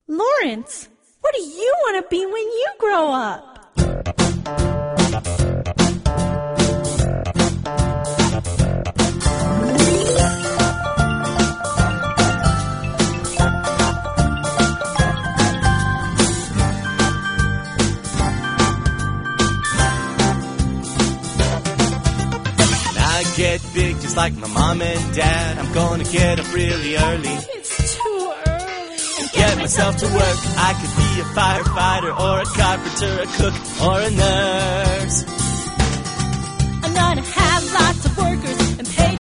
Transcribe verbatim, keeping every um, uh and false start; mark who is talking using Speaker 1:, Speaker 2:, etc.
Speaker 1: Lawrence, what do you want to be when you grow up?
Speaker 2: Get big just like my mom and dad. I'm gonna get up really early.
Speaker 1: It's too early.
Speaker 2: And get myself to work. I could be a firefighter or a carpenter, a cook or a nurse.
Speaker 1: I'm gonna have lots of workers